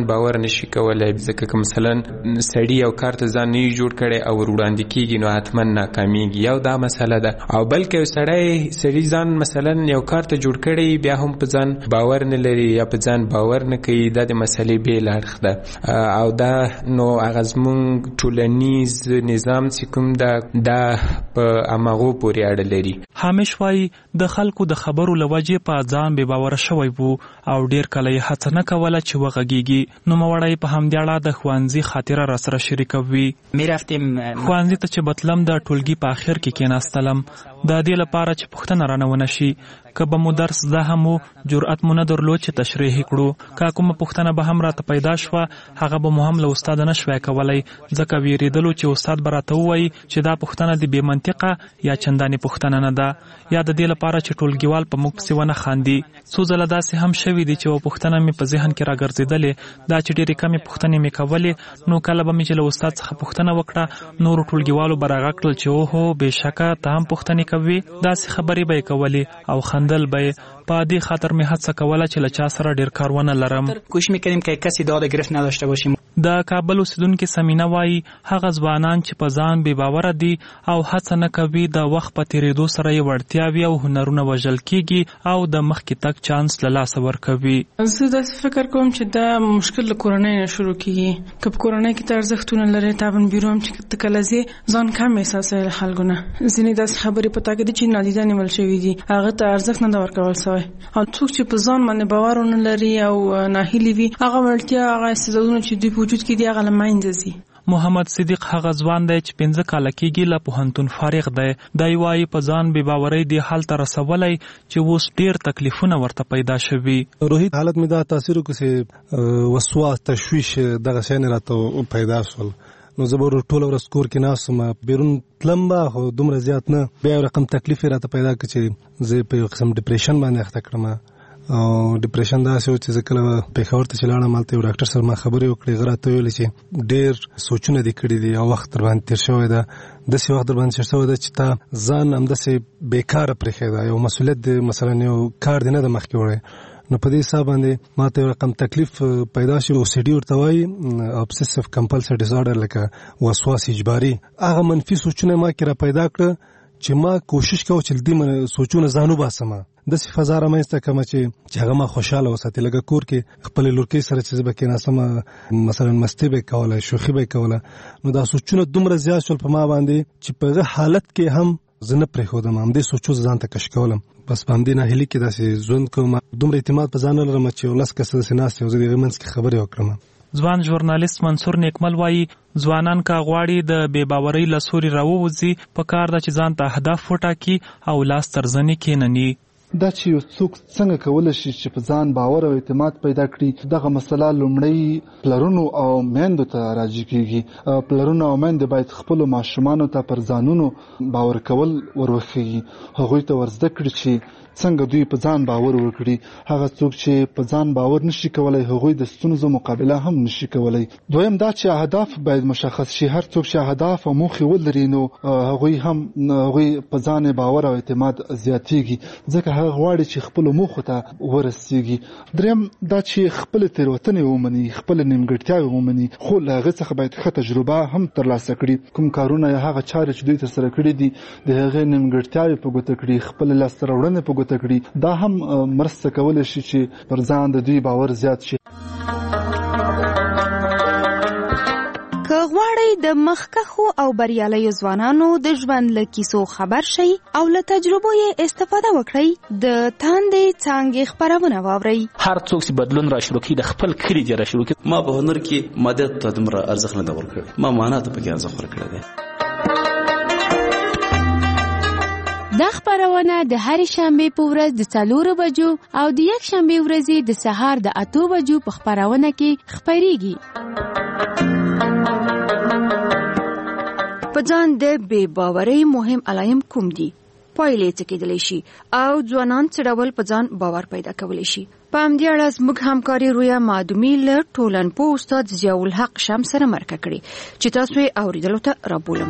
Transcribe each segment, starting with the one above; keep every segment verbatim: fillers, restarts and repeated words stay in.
ځان باور نشي کولای، ځکه که مثلا سړی یو کار ته ځان نه جوړ کړي او وړاندې کیږي نو حتما ناکامیږي. یو دا مسله ده. او بلکې یو سړی سړی ځان مثلا یو کار ته جوړ کړي بیا هم په ځان باور نه لري یا په ځان باور نه کوي، دا د مسلې بیل اړخ ده. او دا نو هغه زموږ ټولنیز نظام چې کوم ده دا په هماغو پورې اړه لري. همیش وایي د خلکو د خبرو له وجې په ځان بې باوره شوی وو او ډېر کله یې هڅه نه کوله چې وغږېږي. نوموړی په همدې اړه د ښوونځي خاطره راسره شریکوي. ښوونځي ته چې بتلم د ټولګي په آخر کې کېناستلم د دې لپاره چې پوښتنه رانه ونه شي. که به مو درس زده هم و جرأت مو نه درلود چې تشریح کړو. که کومه پوښتنه به هم راته پیدا شوه هغه به مو هم له استاد نه شوی کولی، ځکه ویرېدلو چې استاد به راته ووایي چې دا پوښتنه د بې منطقه یا چندانې پوښتنه نه ده، یا د دې لپاره چې ټولګیوال په موږ پسې ونه خاندي. څو ځله داسې هم شوي دي چې یوه پوښتنه مې په ذهن کې راګرځېدلې، دا چې ډېرې کمې پوښتنې مې کولې، نو کله به مې چې له استاد څخه پوښتنه وکړه نورو ټولګیوالو به راغږ کړل چې اوهو بېشکه ته هم پوښتنې کوي. داسې خبرې به یې کولې او خندل به یې. په دې خاطر مې هڅه کوله چې له چا سره ډېر کار ونه لرم. کوشش می‌کردیم که کسی داد گرفت نداشته باشیم. د کابل اوسیدونکي سمینا وایي هغه ځوانان چې په ځان بې باوره دي او هڅه نه کوي د وخت په تېرېدو سره یې وړتیاوې او هنرونه وژل کېږي او د مخکې تګ چانس له لاسه ورکوي. زه داسې فکر کوم چې دا مشکل له کورنۍ نه شروع کېږي. که په کورنۍ کې ته ارزښتونه لرې تابن بیرو هم چې ته کله ځې ځان کم احساسوې له خلکو نه. ځینې داسې خبرې په تا کې دي چې نادیده نیول شوي دي، هغه ته ارزښت نه ده ورکول شوی. او څوک چې په ځان باندې باور ونه لري او ناهیلي وي هغه وړتیا هغه استعدادونه چې دوی په وجود کې دي هغه له منځه ځي. محمد صدیق هغه ځوان دی چې پنځه کاله کېږي له پوهنتون فارغ دی. دی وایي په ځان بې باورۍ دې حال ته رسولی چې اوس ډېر تکلیفونه ورته پیدا شوي. روحي حالت مې دا تاثیر وکړ چې وسواس تشویش دغه شیان راته پیدا شول. نو زه به ټوله ورځ کور کې ناست وم، بیرون تلم به خو دومره زیات نه. بیا یو رقم تکلیف یې راته پیدا کړ چې زه په یو قسم ډپریشن باندې اخته کړم. او ډپریشن داسې و چې زه کله پېښور ته چې لاړم هلته یو ډاکټر سره ما خبرې وکړې. هغه راته ویلې چې ډېر سوچونه دې کړي دي او وخت در باندې تېر شوی ده، داسې وخت در باندې تېر شوی ده چې تا ځان همداسې بېکاره پرېښی ده، یو مسؤلیت دې مثلا یو کار دې نه ده مخکې وړی. نو په دې حساب باندې ما ته یو رقم تکلیف پیدا شي. او سی ډي ورته وایي ابسیسیو کمپلسیو ډیزارډر، لکه وسواس اجباري. هغه منفي سوچونه ما کې را پیدا کړه چې ما کوشش کوم چې دې سوچونه ځان وباسم، داسې فضا رامنځته کړم چې هغه ما خوشحاله وساتي. لکه کور کې خپلې لورکۍ سره چې زه به کېناستم مثلا مستۍ به یې کوله، شوخي به یې کوله، نو دا سوچونه دومره زیات شول په ما باندې چې په هغه حالت کې هم زه نه پرېښودم، همدې سوچو ځان ته کش کولم. بس په همدې ناهیلي کې داسې ژوند کوم. دومره اعتماد په ځان نه لرم چې یو لس کسه داسې ناست یو زه د هغې منځ کې خبرې وکړم. ځوان ژورنالیست منصور نیکمل وایي ځوانان که غواړي د بې باورۍ له سوري راووځي په کار ده چې ځان ته اهداف وټاکي او لاس تر زنې کېنني. دا چې یو څوک څنګه کولی شي چې په ځان باور او اعتماد پیدا کړي، دغه مسله لومړی پلرونو او میندو ته راجع کېږي. پلرونو او میندې باید خپلو ماشومانو ته پر ځانونو باور کول ورښیي، هغوی ته ورزده کړي چې څنګه دوی په ځان باور وکړي. هغه څوک چې په ځان باور نشي کولای هغوی د ستونزو مقابله هم نشي کولای. دویم دا چې اهداف باید مشخص شي. هر څوک چې اهداف او موخې ولري نو هغوی هم هغوی په ځان باور او اعتماد زیاتېږي، ځکه هغه غواړي چې خپلو موخو ته ورسېږي. دریم دا چې خپلې تېروتنې ومني، خپلې نیمګړتیاوې ومني، خو له هغې څخه باید ښه تجربه هم ترلاسه کړي. کوم کارونه یا هغه چارې چې دوی ترسره کړي دي د هغې نیمګړتیاوې په ګوته کړي، خپلې لاسته راوړنې په ګوته کړي. دا هم مرسته کولی شي چې پر ځان د دوی باور زیات شي. که غواړئ د مخکښو او بریالیو ځوانانو د ژوند له کیسو خبر شئ او له تجربو یې استفاده وکړئ، د تاندې څانګې خپرونه واورئ. هر څوک چې بدلون را شروع کړي د خپل کلي دې را شروع کړي. ما په هنر کې مادیت ته دومره ارزښت نه دی ورکړی، ما معنا ته پکې ارزښت ورکړی دی. دا خبرونه د هرې شنبې په ورځ د څلورو بجو او د یک شنبې ورځې د سهار د اتو بجو په خبرونه کې خپریږي. په ځان د بې باورۍ مهم علایم کوم دي؟ پایلې څه کېدلی شي او ځوانان څه ډول په ځان باور پیدا کولی شي؟ په همدې اړه زموږ همکاري رویا معدومي له ټولنپوه استاد ضیاءالحق شمس سره مرکه کړې چې تاسو یې اورېدلو ته رابولم.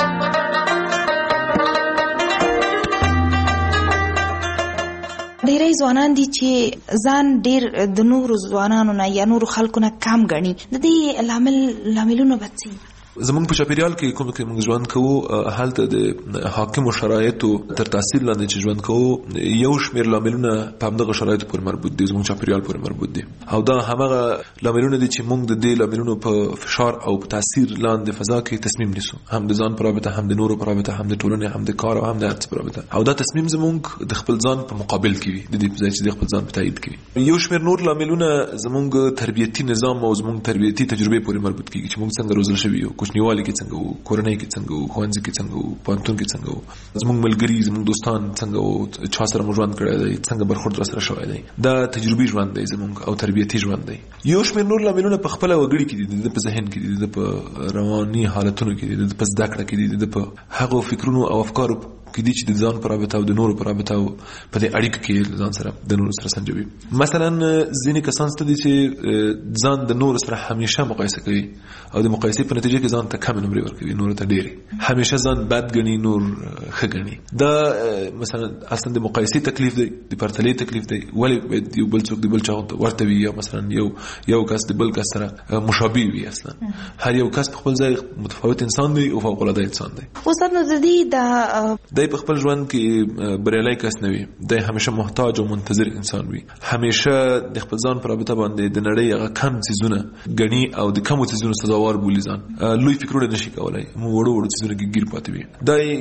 ډېری کورنۍ ځوانان دي چې ځان ډیر د نورو ځوانانو نه یا نورو خلکو نه کم ګڼي، د دې لامل لاملونه به څه؟ زمونږ په چاپیریال کې کوم کې موږ ژوند کوو هلته د حاکمو شرایطو تر تاثیر لاندې چې ژوند کوو یو شمېر لاملونه په همدغه شرایطو پورې مربوط دي، زمونږ چاپیریال پورې مربوط دي، او دا همغه لاملونه دي چې موږ د دې لاملونو په فشار او په تاثیر لاندې فضا کې تصمیم نیسو، هم د ځان په رابطه، هم د نورو په رابطه، هم د ټولنې، هم د کار او هم د هر څه په رابطه، او دا تصمیم زمونږ د خپل ځان په مقابل کې وي، د دې په ځای چې د خپل ځان په تایید کوي. یو شمېر نور لاملونه زمونږ تربیتي نظام او زمونږ تربیتي تجربې پورې مربوط کیږي چې موږ څنګه روزل شوي یو، کوچنیوالي کې څنګه وو، کورنۍ کې څنګه وو، ښوونځي کې څنګه وو، پوهنتون کې څنګه وو، زموږ ملګري، زموږ دوستان څنګه وو، چا سره موږ ژوند کړی دی، څنګه برخورد راسره شوی دی. دا تجربي ژوند دی زموږ او تربیتي ژوند دی. یو شمېر نور لاملونه په خپله وګړي کې دي، د په ذهن کې دي، د په رواني حالتونو کې دي، د په زده کړه کې دي، د په هغو فکرونو او افکارو کې دي چې د ځان پر رابطه او د نورو پر رابطه او په دې اړیکو کې ځان سره د نورو سره سنجوي. مثلا ځینې کسان ستاسو دي چې ځان د نورو سره همیشه مقایسه کوي او د مقایسې په نتیجه کې ځان ته کم نمرې ورکوي، نورو ته ډېرې، همیشه ځان بد ګڼي، نور ښه ګڼي. دا مثلا اصلا د مقایسې تکلیف دی، د پرتلې تکلیف دی. ولې باید یو بل څوک د بل چا ورته وي، یا مثلا یو یو کس د بل کس سره مشابه وي؟ اصلا هر یو کس په خپل ځای متفاوت انسان دی او فوق العاده انسان دی. استاد نو د دې د دی په خپل ژوند کې بریالی کس نه وي، دی همیشه محتاج او منتظر انسان وي، همیشه د خپل ځان په رابطه باندې د نړۍ هغه کم څیزونه ګڼي او د کمو څیزونو سزاوار بولي ځان، لوی فکرونه نشي کولی، وړو وړو څیزونه کې ګیر پاتې وي.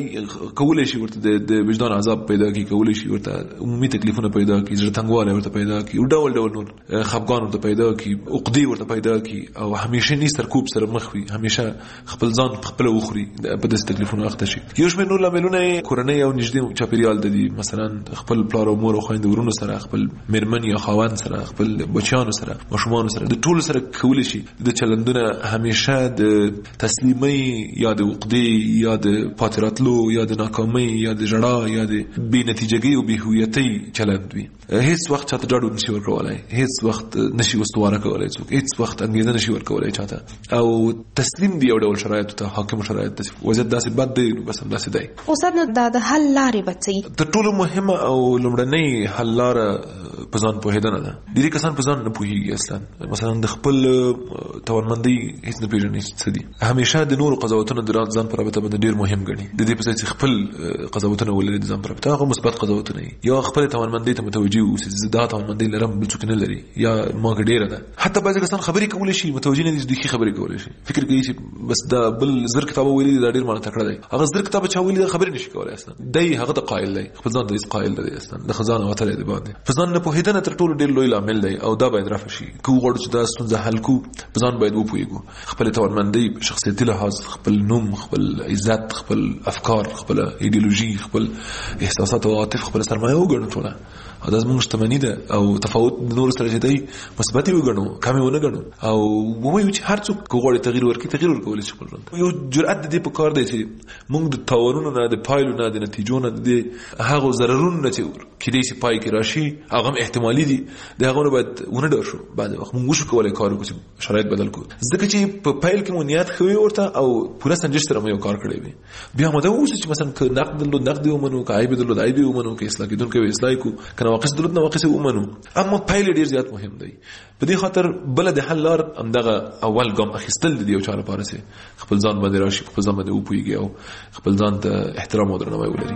دا کولی شي ورته د وجدان عذاب پیدا کړي، کولی شي ورته عمومي تکلیفونه پیدا کړي، زړه تنګوالی ورته پیدا کړي، او ډول ډول نور خفګان ورته پیدا کړي، عقدې ورته پیدا کړي، او همیشه نی سرکوب سره مخ وي، همیشه خپل ځان خپل وخوري په داسې تکلیفونو اخته شي. یو شمېر نور لاملونه کورنۍ او نږدې چاپیریال د دي، مثلا خپل پلار او مور او خویندو ورونو سره، خپل میرمن یا خاوند سره، خپل بچیانو سره، ماشومانو سره، د ټولو سره کولی شي د چلندونه همیشه د تسلیمۍ یا د عقدې یا د پاتې راتلو یا د ناکامۍ یا د ژړا یا د بې نتیجګۍ او بې هویتۍ چلند وي. هیڅ وخت چاته ډاډ نشي ورکولی، هیڅ وخت نشي استواره کولی څوک، هیڅ وخت انګېزه نشي ورکولی چاته، او تسلیم دی یو ډول شرایطو ته، حاکمو شرایط ته. وضعیت داسې بد دی، نو بس همداسې دی. استاد نو دا د حل لارې به څه؟ تر ټولو مهمه او لومړنۍ حل لاره په ځان پوهېدنه ده. ډېری کسان په ځان نه پوهېږي اصلا، مثلا د خپل توانمندۍ هېڅ نه پېژني څه دي، همیشه د نورو قضاوتونه د ځان په رابطه باندې ډېر مهم ګڼي، د دې په ځای چې خپل قضاوتونه ولري د ځان په رابطه، هغه مثبت قضاوتونه وي، یا خپل توانمندۍ ته متوجه اوسي چې دا توانمندۍ لرم بل څوک نه لري، یا ما کې ډېره ده. حتی بعضې کسان خبرې کولی شي، متوجه نه دي چې دوی ښې خبرې کولی شي، فکر کوي چې بس دا بل زر کتابه ویلي دا ډېر مانه تکړه دی، هغه زر کتابه چا ویلي دا خبرې نشي کولی اصلا، دی هغه ته قایل دی، خپل ځان ته هېڅ قایل نه دی اصلا، د خزانه وتلی دی باندې. په ځان نه پوهېدنه تر ټولو ډېر لوی لامل دی، او دا باید رفع شي. که وغواړو چې دا ستونزه حل کړو، په ځان باید وپوهېږو، خپل توانمندۍ، شخصیتي لحاظ، خپل نوم، خپل عزت، خپل افکار، خپل ایډیولوژي، خپل احساسات او عواطف، خپل سرمایه وګڼو ټوله، او دا زموږ شتمني ده، او تفاوت د نورو سره چې دی مثبت یې وګڼو، کم یې ونه ګڼو، او ووایو چې هر څوک که غواړي تغییر ورکړي، تغییر ورکولی شي خپل ژوند. یو جرأت د دې په کار دی چې موږ د تاوانونو نه، د پایلو نه، د نتیجو نه، د هغو ضررونو نه چې کېدای شي پای کې راشي، هغه هم احتمالي دي، د هغو نه باید ونه ډار شو. بعضې وخت موږ وشو کولی کار وکړو چې شرایط بدل کړو، ځکه چې په پیل کې مو نیت ښه وي ورته او پوره سنجش سره مو یو کار کړی وي، بیا آماده واوسو چې مثلا که نقد درلود نقد یې ومنو، که عیب درلود عیب یې ومنو، که اصلاح کېدونکی وي اصلاح کړو، که نواقص درلود نواقص یې ومنو. اما پیل ډېر زیات مهم دی. په دې خاطر بله د حل لار همدغه اول ګام اخیستل د یو چا لپاره چې خپل ځان باندې راشي، خپل ځان باندې وپوهېږي او خپل ځان ته احترام او درناوی ولري.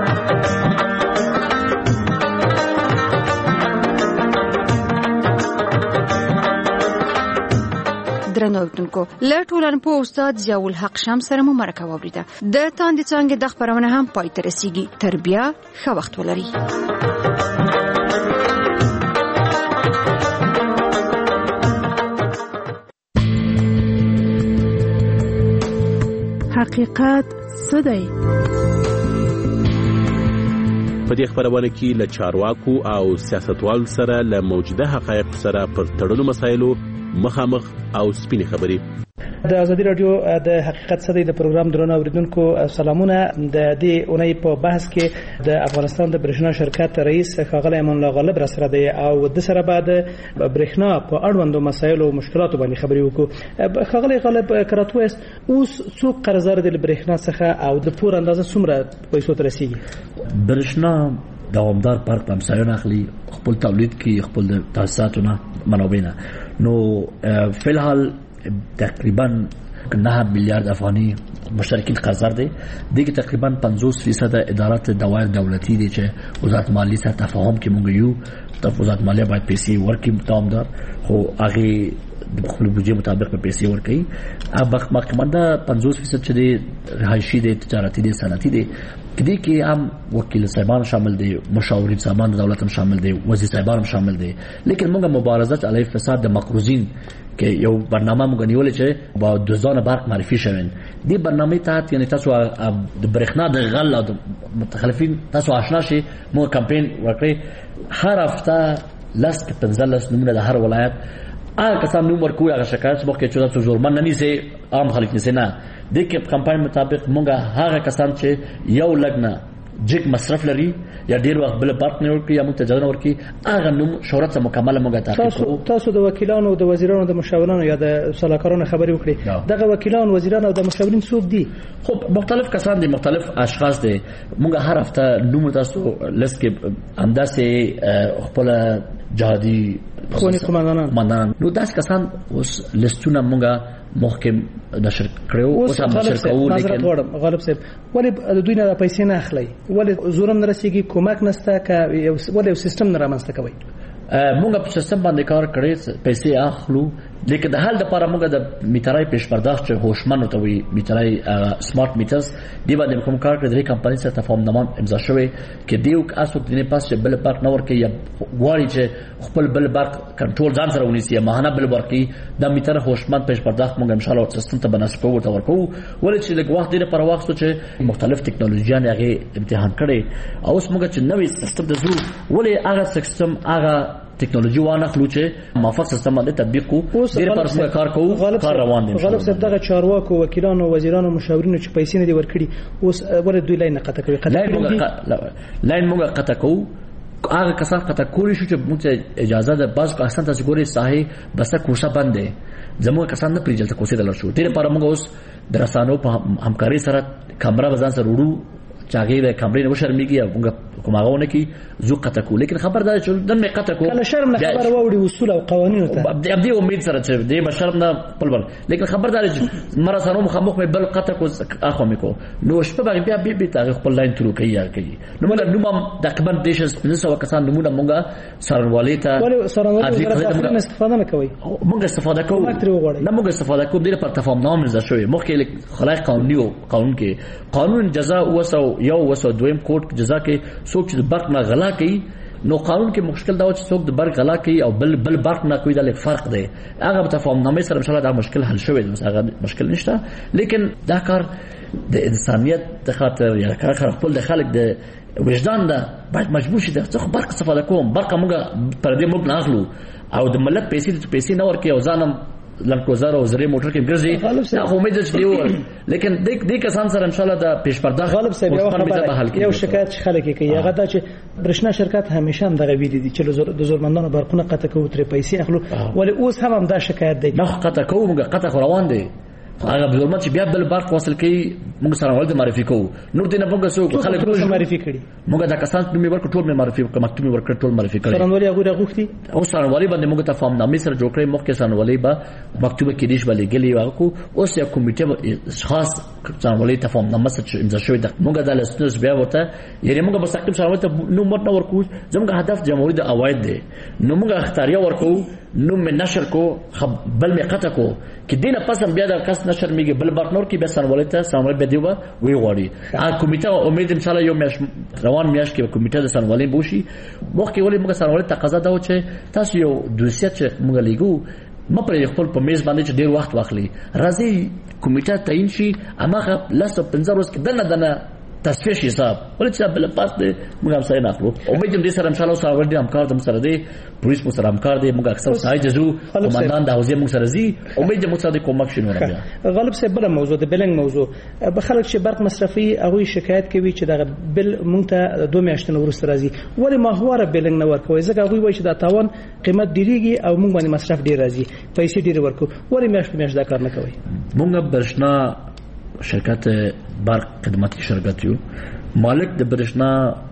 درنو اوریدونکو، له ټولنپوه استاد ضیاء الحق شمس سره مو مرکه واورېده. د تاندې څانګې د خپرونه هم پای ته رسېږي. تر بیا ښه وخت ولرئ. حقیقت څه دی؟ په دې خبرونه کې له چارواکو او سیاستوالو سره له موجوده حقایقو سره پر تړلو مسایلو مخامخ او سپینې خبرې. د ازادي رادیو د حقیقت څه دی د پروګرام درنو اوریدونکو سلامونه. د دې اونۍ په بحث کې د افغانستان د برېښنا شرکت رئیس ښاغلی امان الله غالب را سره دی او د سره بعد برېښنا په اړوندو مسایلو او مشکلاتو باندې خبرې وکړو. ښاغلی غالب که راته ووایاست اوس څوک قرضدار دی له برېښنا څخه او د پور اندازه څومره پیسو ته رسیږي؟ برېښنا دوامدار برق په همسایه‌ونو اخلي، خپل تولید کوي، خپل تاسیساتونه منابع. نو فی الحال تقریبا نه میلیارد افغانی مشترکین قرضدار دي. دغه تقریبا پنځوس درصد ادارات دوائر دولتي دي چې وزارت مالیې سره تفاهم کې مونږ یو د وزارت مالیې باید پیسې ورکړي دوامدار، خو هغه د خپل بودجې مطابق په پیسې ورکړي. هغه مخکمنده پنځوس درصد چې دي رهایشي دي، تجارتي دي، صنعتي دي. کدی کې هم وکیل صاحبان شامل دي، مشاورین صاحبان د دولت هم شامل دي، وزیر صاحبان هم شامل دي. لیکن موږ مبارزات علیه فساد د مقروضین کې یو برنامه موږ نیولې چې با دوزانه برق معرفي شوین. دې برنامه تحت یعنی تاسو د برېښنا د غل او متخلفین تاسو آشنا شي. موږ کمپاین وکړي هر هفته لاس کې پنځلس نمونه د هر ولایت هغه کسان نوم ورکوي، هغه شکایت مخکې چې تاسو جرمن نه نیسي، عام خلک نیسي نه. د کې کمپاین مطابق موږ هغه کسان چې یو لګنه جګ مصرف لري یا ډیر وخت بل برق نه ورکړي یا موږ ته اجازه ورکړي، هغه نوم شهرت سره مکمل موږ تعقیب کوو. تاسو د وکیلانو، د وزیرانو، د مشاورانو یا د صلاحکارانو خبرې وکړي. دغه وکیلان، وزیران او د مشاورین څوک دي؟ خو مختلف کسان دي، مختلف اشخاص دي. موږ هر هفته نوم تاسو لست کې انداسې خپل جهادي خوني قومندانان نو داس کسان اوس لستونه موږ محکم نشر کړو او هم نشر کوو. لیکن غالب صاحب ولې د دوی نه پیسې نه اخلي؟ ولې زورم نه رسیږي؟ کومک نشته که ولې یو سیستم نه رامنځته کوي؟ موږ په سیستم باندې کار کړی، پیسې اخلو، لیکن د حل لپاره موږ د میټرای پیش پرداخت چې هوشمن ته وي میټرای سمارټ میټرز دی باندې کوم کار کړی. د کمپنۍ سره تفاهمنامه امضا شوی کې دیو اسو د نه پاس بل برق نه ورکي یا غواړي چې خپل بل برق کنټرول ځان سره ونیسي، ماهانه بل ورکي. د میټر هوشمن پیش پرداخت موږ ان شاء الله سیستم ته بنسبت ورته ورکو. ولې چې د وخت ډیره پر وخت چې مختلف ټکنالوژیان هغه امتحان کړي او اوس موږ چې نوې سیستم د زو ولې هغه سیستم هغه ټکنالوژي وانه خلو چې موافق سیستم باندې تطبیق کو ډیر پر څه کار کوو، کار روان دي. غالب صاحب دغه چارواکو، وکیلانو، وزیرانو، مشاورینو چې پیسې نه دي ورکړي اوس ولې دوی لاین قطع کوي؟ لاین موږ قطع کوو. هغه کسان قطع کولی شو چې موږ اجازه ده. بعض کسان تاسو ګوري ساحه بس کوشا بندې زموږ کسان نه پریجل ته کوسې دلر شو. ډیر پر موږ اوس درسانو په همکاري سره کمره بزان سره وړو چاغي د کمرې نو شرمېږي او موږ کوماغونه کی زو قطع کو. لیکن خبردار چې دن می قطع کو کله شرم نه خبر ووري اصول او قوانینو ته ابدي امید سره چې دې بشرم نه خپل بل. لیکن خبردار چې مره سره مخامخ می بل قطع کو اخو می کو نو شپه باندې بیا بیا تاریخ خپل لاین تلو کوي یا کوي. نو موږ نوم د تقریبا دیش پنځه کسان نمونه موږ سرنوالي ته ولې سرنوالي سره استفاده نه کوي؟ موږ استفاده کوو نه موږ استفاده کوو ډیر پر تفاهمنامه مزه شوی مخکې خلای قانوني او قانون کې قانون جزاء وسو یو وسو دویم کوټ جزاء کې څوک چې برق نه غلا کوي نو قانون کې مشکل دا و چې څوک د برق غلا کوي او بل بل برق نه کوي. دا لږ فرق دی. هغه په تفاهمنامه سره ان شاء الله دا مشکل حل شوی دی. هغه مشکل نشته. لیکن دا کار د انسانيت د خاطر یا کار خپل د خلک د وجدان ده باید مجبور شي د څه برق استفاده کوم. برق موږ پر دې موږ نه اخلو او د ملت پیسې د پیسې نه ورکي او ځانم لنکوزار او زری موټر کې ګرځي. دا امید چې دیو لیکن د دې کسان سره ان شاء الله د پیش پرداخت غالب صاحب یو خبره یو شکایت خلک کوي هغه دا چې برښنا شرکت همیشه هم دغه ویلي دي چې د زورمندانو برقونه قطع کوي تر پیسې اخلو ولی اوس هم هم دا شکایت دی. نه قطع کوو موږ قطع روان دي. هغه بلورمت چې بیا بل برق وصل کوي موږ سره ولته معرفي کوو. نور دینه موږ څو خلک ټول معرفي کړي موږ دا کسان نومي ورکړ ټول معرفي کړ مکتوبي ورکړ ټول معرفي کړي. سرنوالي هغه غوښتي او سرنوالي باندې موږ ته فهم نامې سره جوړ کړی مخکې سرنوالي به مکتوبه کې دیش باندې غلي واکو اوس یو کمیټه خاص سرنوالي ته فهم نامه سره امضا شوی د موږ د لسنس بیا ورته یعنی موږ مستقیم سره ته نو مت نه ورکو. زموږ هدف جمهوریت د اواید دی. نو موږ اختیاریا ورکو نو من نشر کو بل می قطع کو کې دینه پسم بیا د کس نشر میږي بل برق نور کې به سرنوالي ته سرنوالي به دیوه وی غواړي. ا کمیټه امید ان شاء الله یو میاش روان میاش کې کمیټه د سرنوالي بوشي. مخکې ولې موږ سرنوالي تقاضا دا و چې تاسو یو دوسیه چې موږ لیکو ما پر خپل په میز باندې چې ډیر وخت واخلي راځي کمیټه تعین شي اماغه لاسو پنځه ورځې کې دنه دنه تصفیه شي حساب ولې چې بل پات دې موږ هم سره نه اخلو. امید دې سره ان شاء الله سره ور دي همکار دم سره دي پولیس مو سره همکار دي موږ اکثر سای جزو قومندان د حوزه مو سره زی امید دې مو سره کومک شي نه راځي. غالب صاحب بل موضوع د بلنګ موضوع به خلک چې برق مصرفي هغه شکایت کوي چې دغه بل مونږ ته دوه میاشتې ورسته راځي ولې ماهواره بلنګ نه ورکوي ځکه هغه وایي چې دا تاوان قیمت ډیریږي او موږ باندې مصرف ډیر راځي پیسې ډیر ورکو ولې میاشت میاشت دا کار نه کوي. موږ برښنا شرکت برق خدماتي شرکت یو مالک د برښنا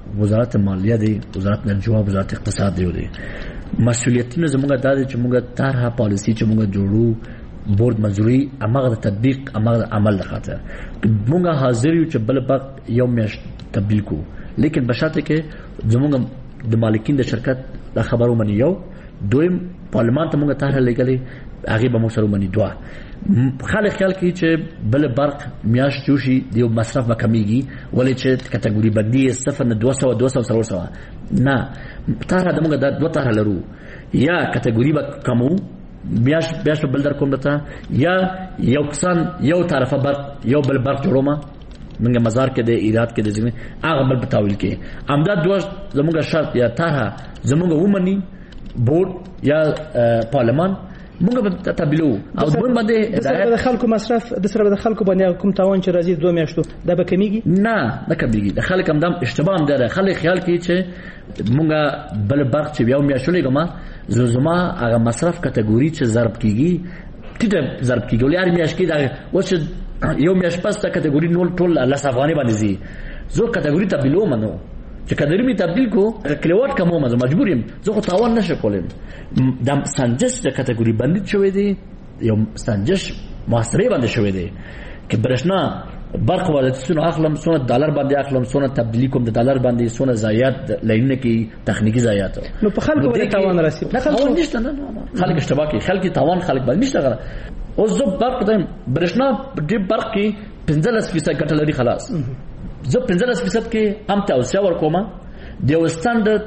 وزارت مالیه دی، وزارت نرجو، وزارت اقتصاد دی دی مسؤلیتونه زموږ د دې چې موږ طرحه پالیسی چې موږ جوړو بورډ منځوري امغه د تطبیق امغه عمل د خاطر موږ حاضر یو چې بل وخت یو میاشت تبدیل کو، لیکن بشرطه کې زموږ د مالکین د شرکت د خبرو منی یو دویم پارلمان ته موږ طرحه لګلې هغه به موږ سره منی دوه خلک خیال کوي چې بل برق میاشت جوشي دیو مصرف به کمیږي ولې چې کټګوري بندي صفر نه دوه سوه دوه سوه سره سره نه طرحه د موږ د دوه طرحه لرو یا کټګوري به کمو بیاش بیاش بل در کوم دته یا یو کسان یو طرفه برق یو بل برق جوړوما موږ مزار کې د ایراد کې د ځینې هغه بل بتاویل کې امداد دوه زموږ شرط یا طرحه زموږ ومني بورډ یا پارلمان موږ به تبلو او دوی باندې د خلکو مصرف د سره د خلکو باندې کوم تاوان چې راځي دوه میاشتو دا به کمیږي نه نه کمیږي د خلک همدم اشتباه هم ده خلک خیال کوي چې موږ بل برق چې یو میاشتو لګما زما هغه مصرف کټګوري چې ضرب کیږي ټیټه ضرب کیږي ولې هر میاشت کې دا و چې یو میاشت پس تا کټګوري نول ټول الله افغاني باندې زی زه کټګوري تبلو منو چې کډری می تبدیل کو کلیوات کومه مزه مجبور یم زه خو تاوان نشه کولم د سنجش د کټګوري باندې شوې دي یو سنجش محاسبه باندې شوې دي چې برښنا برق ولادتونو اخلم سونه ډالر باندې اخلم سونه تبدیلی کوم د ډالر باندې سونه زیات لینه کې تخنیکی زیات نو په خلکو باندې تاوان راسي نه خلک نشته نه خلک اشتباه کوي خلک تاوان خلک باندې نشته غره او زه برق ته برښنا د برق کې پنځلس فیصد ګټه لري خلاص زه پنځلس فیصد کې هم توسعه ورکوم د یو سټانډرډ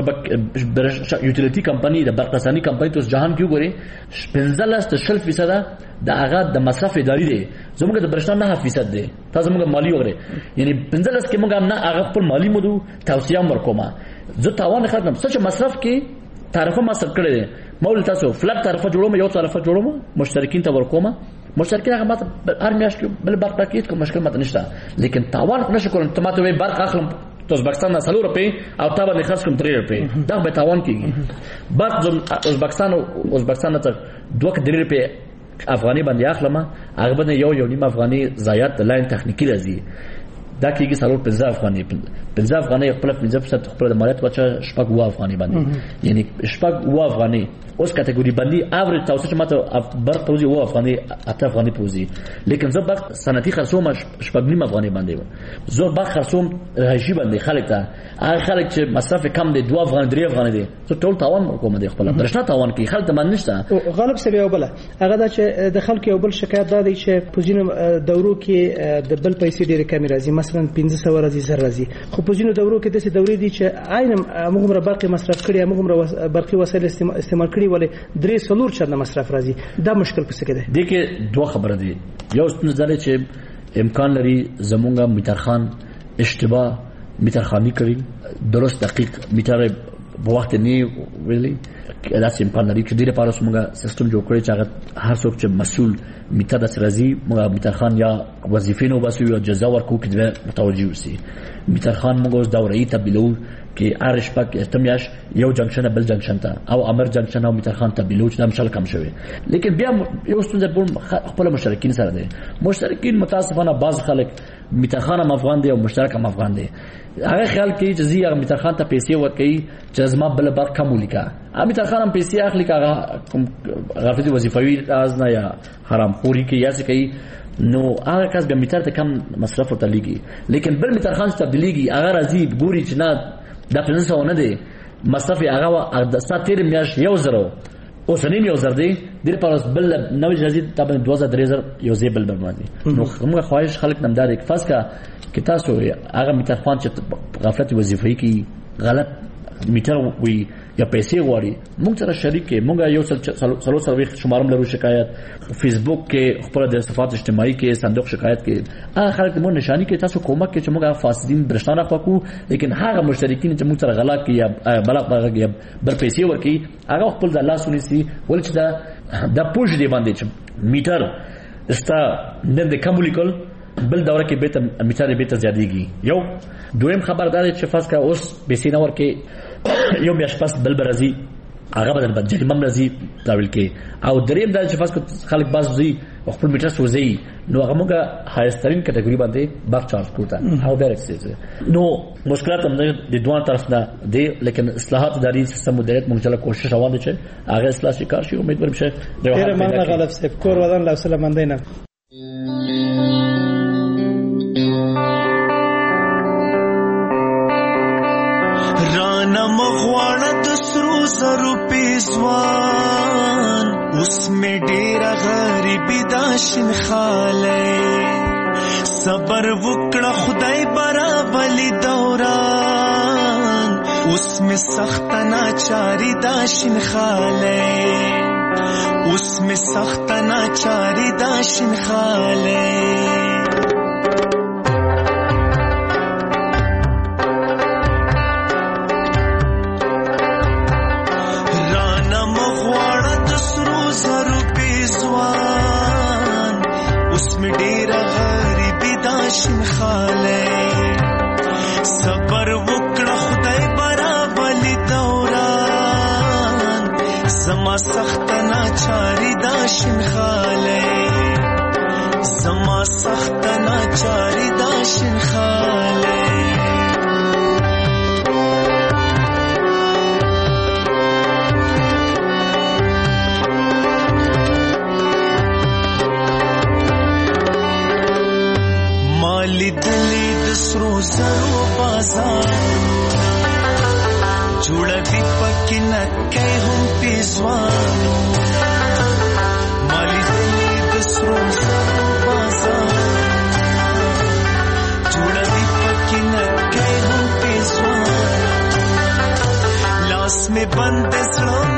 یوټیلیټي کمپنی د برقرسانی کمپنی ته جهان کې وګوري پنځلس ته شل فیصد د هغه د مصرف اداري دی زموږ د برښنا نه فیصد دی تاسو موږ مالی وګورئ یعنی پنځلس کې موږ نه هغه خپل مالی مودو توسعه ورکوم زه تاوان خرڅم څه چې مصرف کې تعرفه مصرف کړی دی مول تاسو فلک تعرفه جوړوم یو تعرفه جوړوم مشترکین ته ورکوم مشترکین هغه ماته هر میاشت بل برق راکېد کوم مشکل ماته نشته لیکن تاوان نشه کولم ته ماته وي برق اخلم تو ازبکستان نه سلو روپے او تا باندې خرڅ کوم درې روپے دا به تاوان کیږي برق ازبکستان او ازبکستان ته دوه درې روپے افغاني باندې اخلم هغه باندې یو یو نیم افغاني زیات لاین تخنیکی راځي دا کېږي سلور پنځه افغاني پنځه افغاني خپل پنځه فیصد خپل د مالیات وچه شپږ و افغاني باندې یعنی شپږ و افغاني اوس کټګوري باندې اوریج تاسو چې ماته برق پوزي و افغاني اته افغاني پوزي لیکن زه برق صنعتي خرڅوم شپږ نیم افغاني باندې زه برق خرڅوم رهشي باندې خلک ته هغه خلک چې مصرف کم دي دوه افغاني درې افغاني دي زه ټول تاوان ورکوم دي خپل برښنا تاوان کوي خلک ته من نشته غالب سره یو بل هغه دا چې د خلکو یو بل شکایت دا دی چې پوزینو دورو کې د بل پیسې ډېرې کمې راځي مثلا پنځه سوه راځي زر راځي خو پوزینو دورو کې داسې دورې دي چې عین موږ مر برقي مصرف کړي موږ مر برقي وسایل استعمال کړي ولې درې څلور چنده مصرف راځي دا مشکل پسې کېده دي کې دوه خبره دي یو نظر چې امکان لري زمونږه میټرخان اشتباه میټرخانی کوي درست دقیق میټر په وخت نه ویلي داسې امکان لري چې ډېر پاره موږ سیستم جوړ کړی چې هغه هر څوک چې مسؤل میټر د راځي موږ میټرخان یا وظیفې نو بس یو جزا ورکو کې متوجي وسی میټرخان موږ اوس دورې تبلو کې ارش پک استمیاش یو جنکشن بل جنکشن ته او امر جنکشن او میټرخان تبلو چې د مشل کم شوی لیکن بیا یو ستونزه په خپل مشترکین سره دي مشترکین متاسفانه بعض خلک میټرخان هم افغان دي او مشترک هم افغان دي هغه خیال کوي چې زی هغه میټرخان ته پیسې ورکړي چې زما بل برق کم ولیکا ا میټرخان هم پیسې اخلي کاغه غرفه وظیفوي از نه یا حرام خوري کې یا څه کوي نو هغه کس به میټر ته کم مصرف ورته لګي لیکن بل میټرخان ته تبدیلیږي هغه راځي ګوري چې نه دا پنځه سوه نه دی مصرف هغه د ساتیر میاش یو زرو اوس نیم یو زر دی ډېر پارس بل نوې راځي تابع دوه زره درې زره یو ځای بل باندې نو موږ خواهش خلک نمدار یک فاس کا کې تاسو هغه میټرخان چې غفلت وظیفي کې غلط میټر وي یا پیسې غواړي موږ سره شریک موږ یو سلو سلو شمارم لرو شکایت فیسبوک کې خپل د صفات اجتماعي کې صندوق شکایت کې هغه خلک مو نشانی کې تاسو کومک کې چې موږ فاسدین برښنا راکو لیکن هغه مشترکین چې موږ سره غلا کې یا بلغ بلغ یا بر پیسې ورکي هغه خپل د الله سونی سي ول چې دا د پوج دی باندې چې میټر استا نن د کومولیکل بل دوره کې به ته میټر به ته زیاتېږي یو دویم خبردار چې فاس کا اوس پیسې نه ورکي یو میاش پاس بل برازي هغه بدل بد جریمه مرزي تاویل کې او دریم دا چې فاس خلک باز زی خپل میټر سوځي نو هغه موږ هایسترین کټګوري باندې باک چارج کوته هاو ډایرکټ نو مشکلات هم د دوه طرف نه دي لیکن اصلاحات اداري سیستم مدیریت موږ چلا کوشش روان دي چې هغه اصلاح شکار شي امیدوارم چې ډیر مننه غلط سپ کور ودان له سلام مندینه رانا مغواړه د سرو زرو پیزوان اوس می ډیره غریبی دا شین خاله صبر وکړه خدای برابلی دوران اوس می سخت ناچاری دا شین خاله اوس می سخت ناچاری دا شین خاله شین خاله صبر وکړه خدای برابلی دوران زما سخت ناچاری دا شین خاله زما سخت ناچاری دا شین خاله لیدلی د سرو زرو بازار جوړوي پکې نکې هم پیزوانو ما لیدلی د سرو زرو بازار جوړوي پکې نکې هم پیزوانو لاس میں بند زړه